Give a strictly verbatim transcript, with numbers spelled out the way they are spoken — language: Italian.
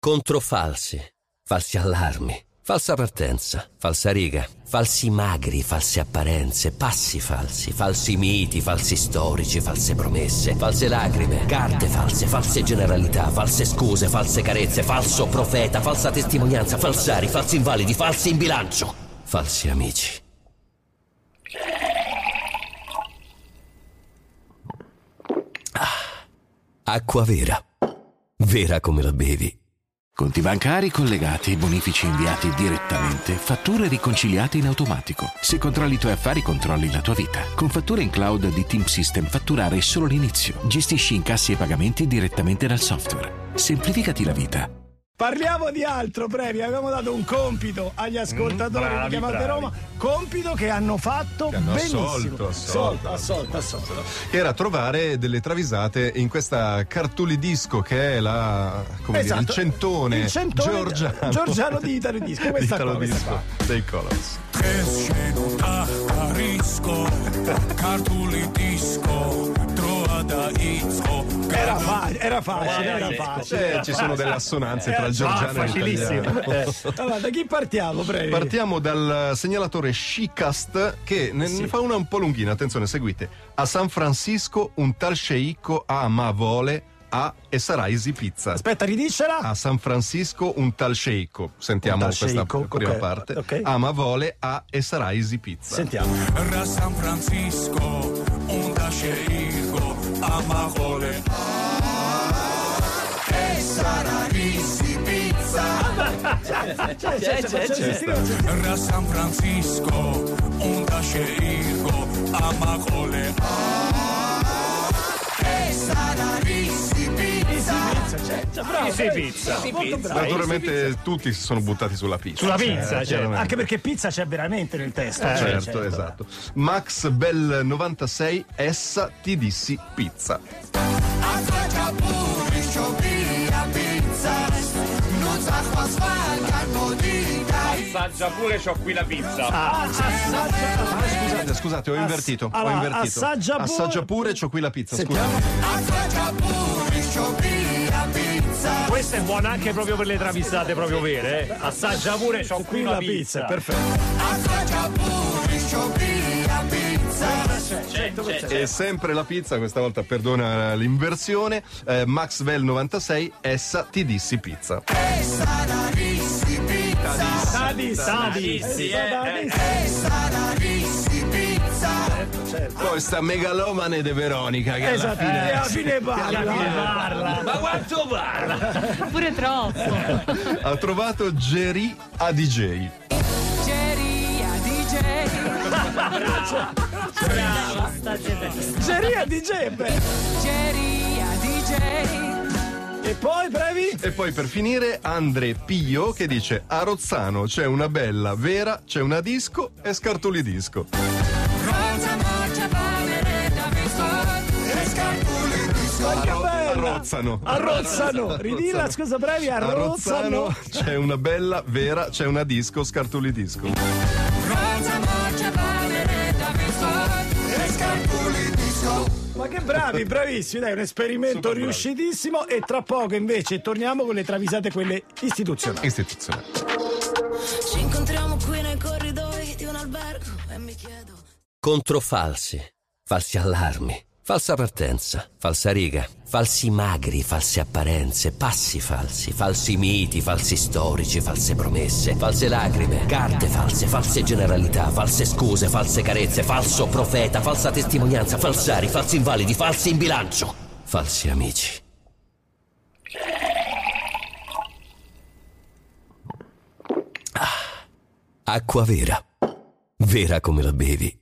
Controfalsi, falsi allarmi, falsa partenza, falsa riga, falsi magri, false apparenze, passi falsi, falsi miti, falsi storici, false promesse, false lacrime, carte false, false generalità, false scuse, false carezze, falso profeta, falsa testimonianza, falsari, falsi invalidi, falsi in bilancio, falsi amici. Ah, acqua vera, vera come la bevi. Conti bancari collegati, bonifici inviati direttamente, fatture riconciliate in automatico. Se controlli i tuoi affari, controlli la tua vita. Con fatture in cloud di Team System, fatturare è solo l'inizio. Gestisci incassi e pagamenti direttamente dal software. Semplificati la vita. Parliamo di altro, Previ. Abbiamo dato un compito agli ascoltatori Mm, bravi, di Chiamate bravi. Roma. Compito che hanno fatto Che hanno benissimo. assolto, assolto. assolto, assolto. Che era trovare delle travisate in questa cartolidisco che è la, come Esatto. dire, il centone, Il centone georgiano, georgiano di Itarodisco. Questa qua, questa Itarodisco qua. dei Colors. Era, fa- era facile, era facile. Eh, ci sono delle assonanze tra Eh, il georgiano e l'italiano. Allora, da chi partiamo, Previ? Partiamo dal segnalatore Shicast che ne, ne fa una un po' lunghina, attenzione, seguite. A San Francisco un tal sceicco a Amavole a e sarà Easy Pizza. Aspetta, ridicela. A San Francisco un tal sceicco. Sentiamo Un tal questa sceicco, prima ok, parte. ok. Amavole a e sarà Easy Pizza. Sentiamo. A San Francisco un tal sceicco a Amavole e sarà Easy Pizza. C'è, c'è, c'è, c'è. A San Francisco un tal sceicco a Amavole e sarà Easy Pizza. C'è, c'è, bravo, Easy Previ. Pizza. Molto bravo. Naturalmente tutti si sono buttati sulla pizza. Sulla pizza, Eh, certo. Anche perché pizza c'è veramente nel testo. Eh, Certo, certo. esatto. Max Bell novantasei, essa ti dissi pizza. Assaggia pure sciopia pizza. Non sa qua sfalcano di dai. Assaggia pure, c'ho qui la pizza. Ah, Scusate, scusate, ho invertito. allora, ho invertito. assaggia pure- Assaggia pure, c'ho qui la pizza. Sentiamo. Scusate. Assaggia pure sciopia pizza. Questa è buona anche proprio per le travisate proprio vere, eh. Assaggia pure, c'ho qui la pizza. perfetto. Assaggia pure sciopia pizza. E sempre la pizza, questa volta perdona l'inversione. Eh, Max Bell novantasei, essa ti dissi pizza. E sarà Easy Pizza. Sadis, Sadissi, eh, eh. E sarà Easy Pizza. Poi sta megalomane de Veronica che alla Esatto, fine e alla fine parla. Ma quanto parla? Pure troppo. ha trovato Jerry a D J. Geria D J, beh. E poi, Previ? E poi per finire Andre Pio che dice a Rozzano c'è una bella vera, c'è una disco e scartolidisco. Arrozzano. Arrozzano. Ridilla, scusa, Previ, A Rozzano arrozzano. c'è una bella vera, c'è una disco, scartolidisco. Ma che bravi, bravissimi, dai, un esperimento Super bravi. riuscitissimo. E tra poco invece torniamo con le travisate, quelle istituzionali. Istituzionale. Ci incontriamo qui nei corridoi di un albergo e mi chiedo. Controfalsi, falsi allarmi, falsa partenza, falsa riga, falsi magri, false apparenze, passi falsi, falsi miti, falsi storici, false promesse, false lacrime, carte false, false generalità, false scuse, false carezze, falso profeta, falsa testimonianza, falsari, falsi invalidi, falsi in bilancio, falsi amici. Ah, acqua vera, vera come la bevi.